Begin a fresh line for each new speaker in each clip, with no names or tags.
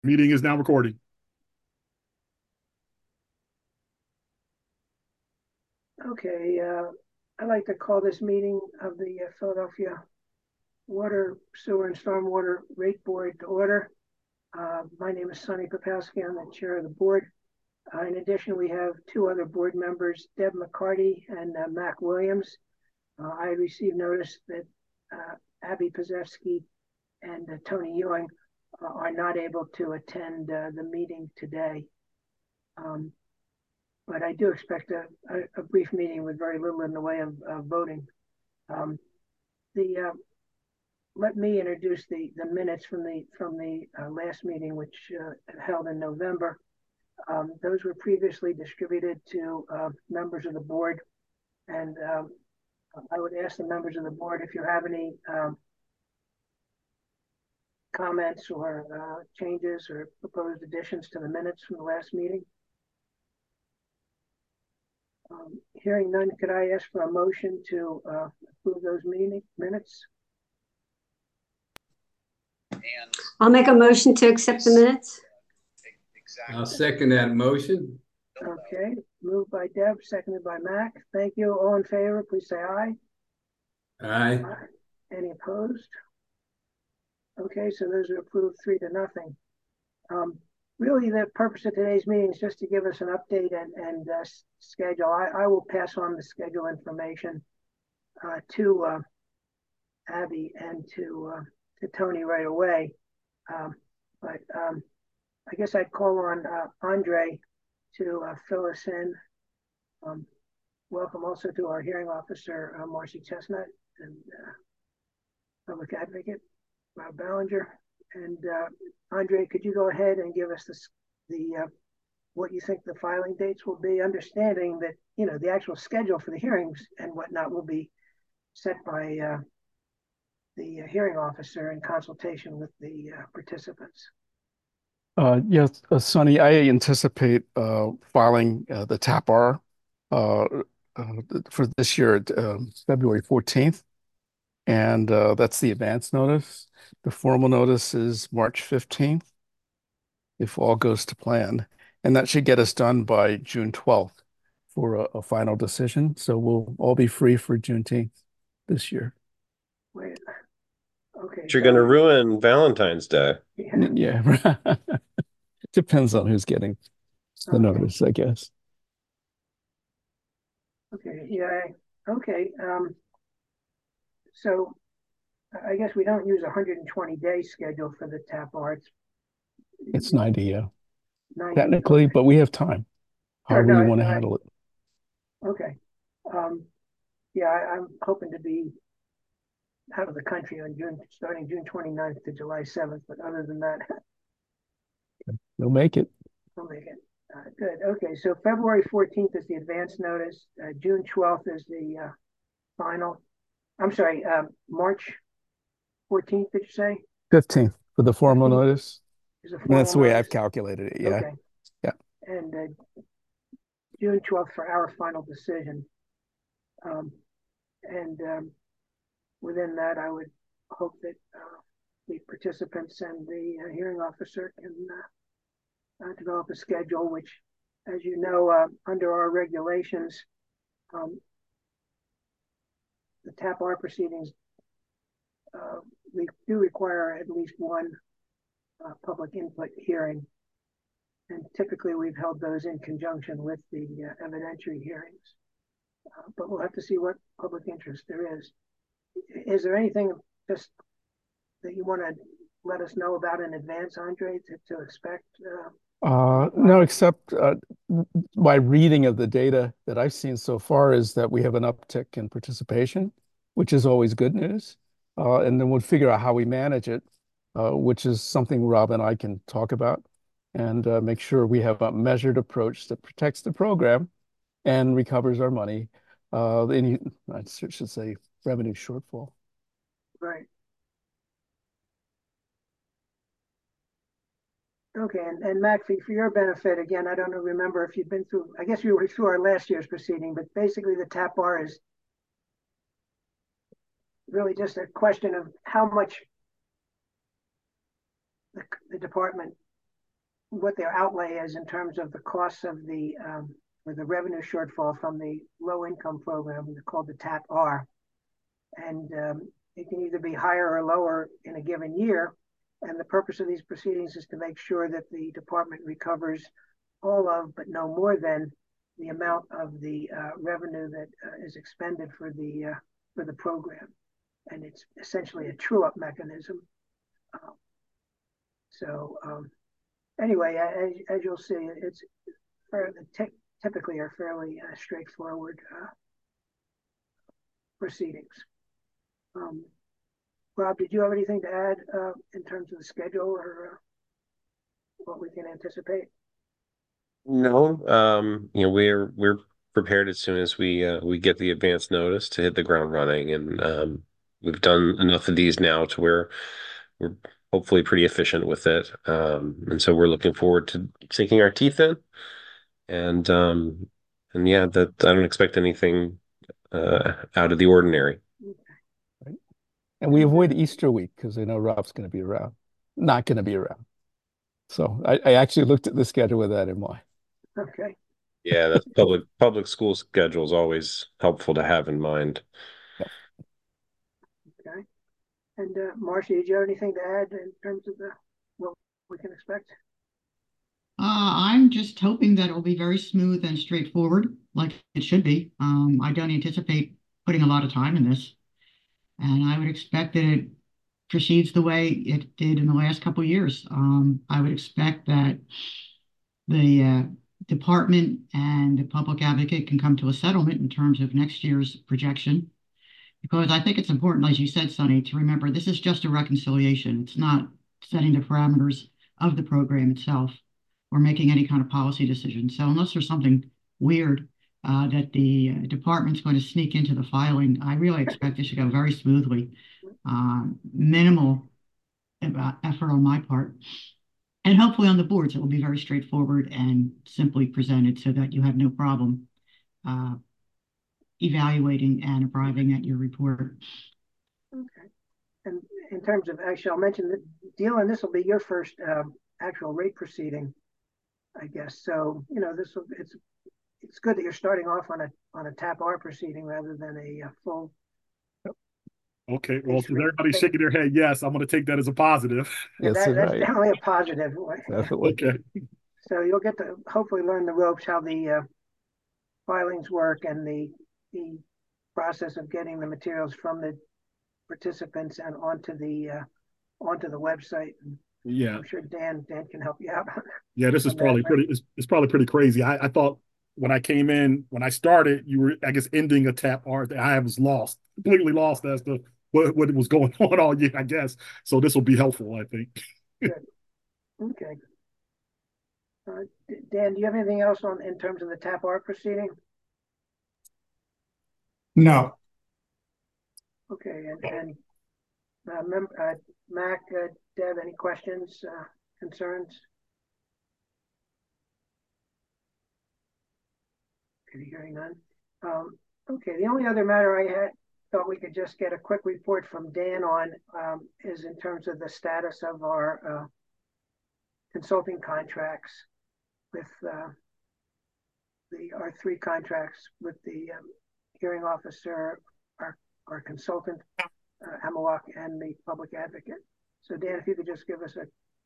Meeting is now recording.
Okay, I'd like to call this meeting of the Philadelphia Water, Sewer, and Stormwater Rate Board to order. My name is Sonny Popowski. I'm the chair of the board. In addition, we have two other board members, Deb McCarty and Mac Williams. I received notice that Abby Pozefsky and Tony Ewing are not able to attend the meeting today. But I do expect a brief meeting with very little in the way of voting. Let me introduce the minutes from the last meeting, which held in November. Those were previously distributed to members of the board, and I would ask the members of the board if you have any comments or changes or proposed additions to the minutes from the last meeting. Hearing none, could I ask for a motion to approve those minutes?
I'll make a motion to accept the minutes.
I'll second that motion.
Okay, moved by Deb, seconded by Mac. Thank you. All in favor, please say aye.
Aye.
Any opposed? Okay, so those are approved 3-0. Really, the purpose of today's meeting is just to give us an update and schedule. I will pass on the schedule information to Abby and to Tony right away. But I guess I'd call on Andre to fill us in. Welcome also to our hearing officer, Marcy Chestnut, and public advocate, Rob Ballinger. And Andre, could you go ahead and give us the what you think the filing dates will be, understanding that, you know, the actual schedule for the hearings and whatnot will be set by the hearing officer in consultation with the participants.
Yes, Sonny, I anticipate filing the TAP-R for this year at February 14th. And that's the advance notice. The formal notice is March 15th, if all goes to plan. And that should get us done by June 12th for a final decision. So we'll all be free for Juneteenth this year.
Wait, okay.
But you're going to ruin Valentine's Day.
Yeah. Depends on who's getting the notice, I guess.
Okay, yeah, okay. So I guess we don't use a 120-day schedule for the TAP-R.
It's 90, yeah.
90,
technically,
okay.
but we have time. However you want to handle it.
Okay. Yeah, I'm hoping to be out of the country on starting June 29th to July 7th, but other than that,
You'll make it.
we'll make it. Good. Okay, so February 14th is the advance notice. June 12th is the final. I'm sorry, March 14th, did you say?
15th for the formal
15th
notice.
is a
That's the way
formal
I've calculated it. Yeah.
Okay.
Yeah.
And June 12th for our final decision. And within that, I would hope that the participants and the hearing officer can develop a schedule, which, as you know, under our regulations, the TAP-R proceedings, we do require at least one public input hearing. And typically we've held those in conjunction with the evidentiary hearings. But we'll have to see what public interest there is. Is there anything just that you want to let us know about in advance, Andre, to expect?
No, except my reading of the data that I've seen so far is that we have an uptick in participation, which is always good news. And then we'll figure out how we manage it, which is something Rob and I can talk about, and make sure we have a measured approach that protects the program and recovers our money. I should say revenue shortfall.
Right. Okay, and Mac, for your benefit, again, I don't remember if you've been through, I guess you were through our last year's proceeding, but basically the TAP-R is really just a question of how much the department what their outlay is in terms of the costs of the or the revenue shortfall from the low income program called the TAP-R. And it can either be higher or lower in a given year. And the purpose of these proceedings is to make sure that the department recovers all of, but no more than, the amount of the revenue that is expended for the program. And it's essentially a true-up mechanism. Anyway, as you'll see, it's typically are fairly straightforward proceedings. Rob, did you have anything to add in terms of the schedule or what we can anticipate?
No, we're prepared as soon as we get the advance notice to hit the ground running, and we've done enough of these now to where we're hopefully pretty efficient with it, and so we're looking forward to sinking our teeth in, and yeah, that I don't expect anything out of the ordinary.
Right. And we avoid Easter week because I know Rob's going to be around, not going to be around. So I actually looked at the schedule with that in mind.
Okay.
Yeah, that's public school schedule is always helpful to have in mind.
Yep.
Okay. And Marcy, did you have anything to add in terms of what we can expect?
I'm just hoping that it will be very smooth and straightforward, like it should be. I don't anticipate putting a lot of time in this, and I would expect that it proceeds the way it did in the last couple of years. I would expect that the department and the public advocate can come to a settlement in terms of next year's projection, because I think it's important, as you said, Sonny, to remember this is just a reconciliation. It's not setting the parameters of the program itself or making any kind of policy decision. So unless there's something weird that the department's going to sneak into the filing, I really expect this to go very smoothly. Minimal effort on my part. And hopefully on the boards, it will be very straightforward and simply presented so that you have no problem evaluating and arriving at your report. Okay.
And in terms of, actually, I'll mention that, Dylan, this will be your first actual rate proceeding, I guess. So, it's good that you're starting off on a TAP-R proceeding rather than a full.
Okay, well, since everybody's shaking their head, yes, I'm going to take that as a positive.
Yes, that's right. Definitely a positive.
Definitely.
Okay.
So you'll get to hopefully learn the ropes, how the filings work, and the process of getting the materials from the participants and onto the website.
Yeah,
I'm sure Dan can help you out.
Yeah, this is probably it's probably pretty crazy. I thought when I came in, when I started, you were, I guess, ending a TAP-R. I was completely lost as to what was going on all year, I guess. So this will be helpful, I think.
Good. Okay. Dan, do you have anything else in terms of the TAP-R proceeding?
No.
Okay, and Mac, Deb, any questions, concerns? Hearing none. Okay, the only other matter I thought we could just get a quick report from Dan on is in terms of the status of our consulting contracts with our 3 contracts with the hearing officer, our consultant, Amawak, and the public advocate. So Dan, if you could just give us a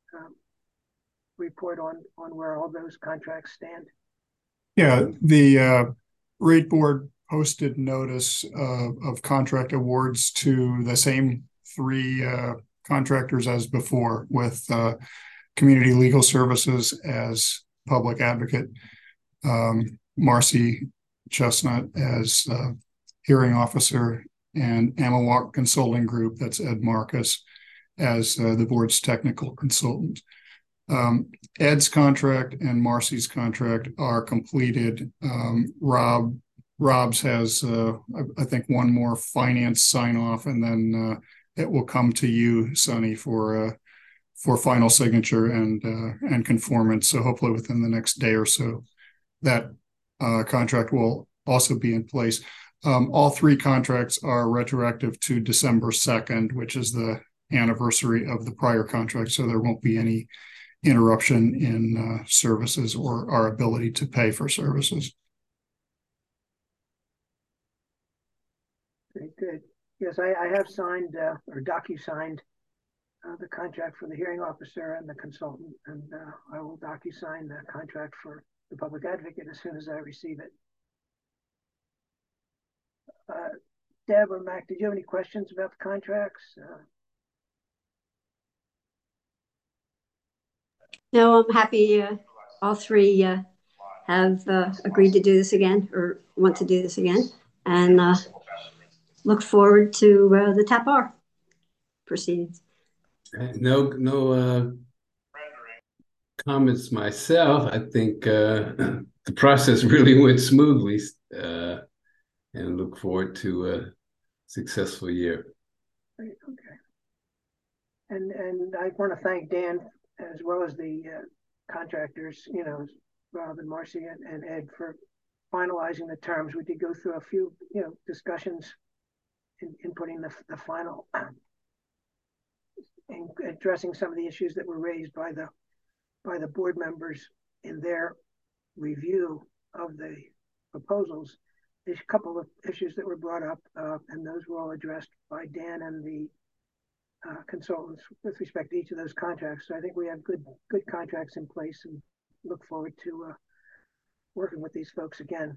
report on where all those contracts stand.
Yeah, the rate board posted notice of contract awards to the same 3 contractors as before, with Community Legal Services as public advocate, Marcy Chestnut as hearing officer, and Amawak Consulting Group, that's Ed Marcus, as the board's technical consultant. Ed's contract and Marcy's contract are completed. Rob's has, I think, one more finance sign off, and then it will come to you, Sonny, for final signature and conformance. So hopefully within the next day or so, that contract will also be in place. All 3 contracts are retroactive to December 2nd, which is the anniversary of the prior contract. So there won't be interruption in services or our ability to pay for services.
Very good. Yes, I have signed or docu-signed the contract for the hearing officer and the consultant, and I will docu-sign the contract for the public advocate as soon as I receive it. Deb or Mac, did you have any questions about the contracts?
No, I'm happy all three have agreed to do this again or want to do this again, and look forward to the TAP-R proceedings.
No comments myself. I think the process really went smoothly, and look forward to a successful year.
Great, okay. And I want to thank Dan as well as the contractors, Rob and Marcy and Ed, for finalizing the terms. We did go through a few, discussions in putting the final and addressing some of the issues that were raised by the board members in their review of the proposals. There's a couple of issues that were brought up, and those were all addressed by Dan and the consultants with respect to each of those contracts. So I think we have good contracts in place, and look forward to working with these folks again.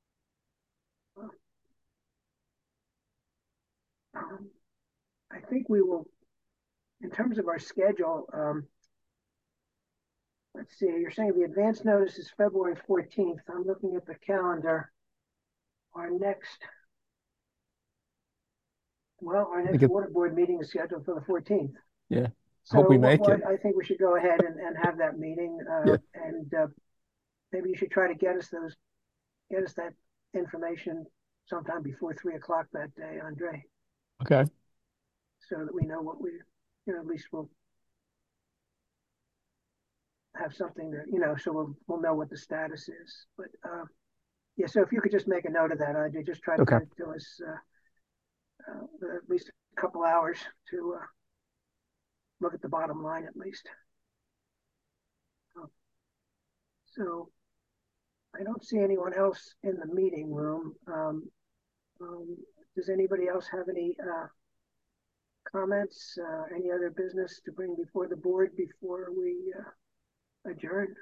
I think we will, in terms of our schedule, let's see, you're saying the advance notice is February 14th. I'm looking at the calendar. Our next water board meeting is scheduled for the 14th.
Yeah.
So
hope we make it.
I think we should go ahead and have that meeting.
Yeah.
And maybe you should try to get us that information sometime before 3 o'clock that day, Andre.
Okay.
So that we know what we, at least we'll have something that, so we'll know what the status is. But yeah, so if you could just make a note of that, I'd just try to get it to us at least a couple hours to look at the bottom line at least. So I don't see anyone else in the meeting room. Does anybody else have any comments, any other business to bring before the board before we adjourn?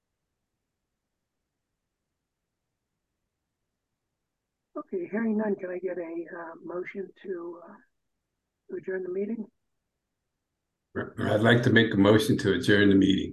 Okay, hearing none, can I get a motion to adjourn the meeting?
I'd like to make a motion to adjourn the meeting.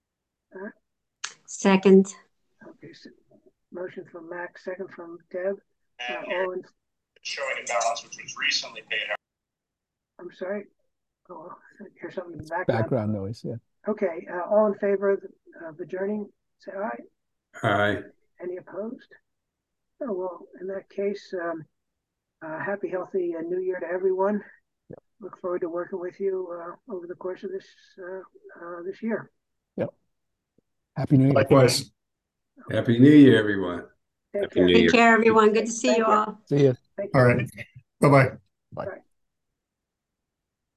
Second.
Okay, so motion from Max, second from Deb. All in...
showing a balance which was recently paid out.
I'm sorry. Oh, I hear something in the
background noise. Yeah.
Okay, all in favor of adjourning, say aye.
Aye.
Any opposed? Oh, well, in that case, happy, healthy New Year to everyone.
Yep.
Look forward to working with you over the course of this year.
Yep. Happy New Year.
Likewise.
Happy New Year, everyone.
Take care.
Take care, everyone. Good to see
Thank
you all.
See you.
Thank you.
All right. Bye-bye.
Bye.
Bye.